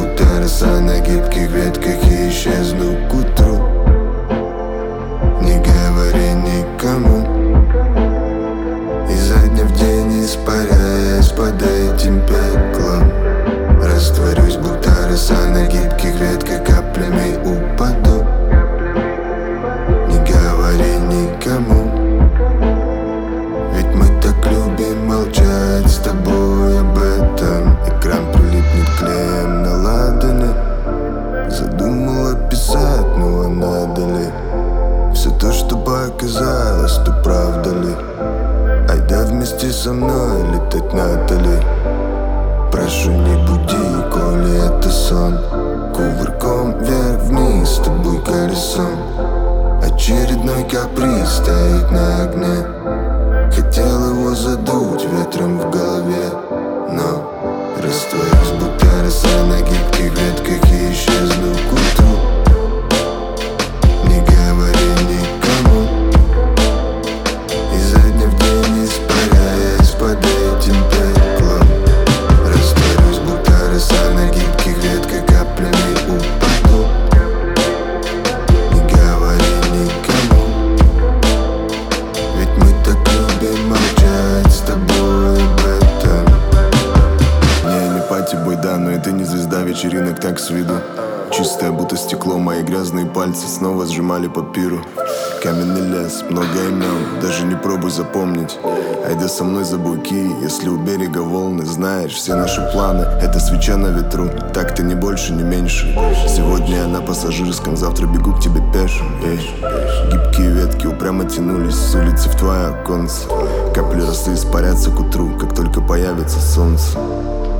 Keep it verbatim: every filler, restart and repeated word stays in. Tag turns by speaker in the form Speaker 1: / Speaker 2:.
Speaker 1: будто роса на гибких ветках, и исчезну к утру. Не говори никому, изо дня в день испаряясь под этим пеклом. Растворюсь, будто роса на гибких ветках, каплями упаду. Не говори никому, ведь мы так любим молчать с тобой об этом. Экран прилипнет клеем на ладони. Задумала писать, ну а надо ли? Все то, что показалось, то правда ли? Айда вместе со мной летать надо. Прошу, не буди, коли это сон. Кувырком вверх-вниз с тобой колесом. Очередной каприз стоит на огне. Хотел его задуть ветром в голове, но растворюсь, будто роса на гибких ветках, и исчезну к утру. Не говори никому, изо дня в день испаряясь под этим пеклом. Растворюсь, будто роса на гибких ветках, каплями упаду. Не говори никому, ведь мы так любим молчать с тобой об этом.
Speaker 2: Не, не пати бой, да, но это не звезда вечеринок так с виду. Чистое, будто стекло, мои грязные пальцы снова сжимали папиру. Каменный лес, много имен, даже не пробуй запомнить. Айда со мной за буйки, если у берега волны. Знаешь, все наши планы — это свеча на ветру. Так-то не больше, не меньше. Сегодня я на пассажирском, завтра бегу к тебе пешим. Эй. Гибкие ветки упрямо тянулись с улицы в твое оконце. Капли росы испарятся к утру, как только появится солнце.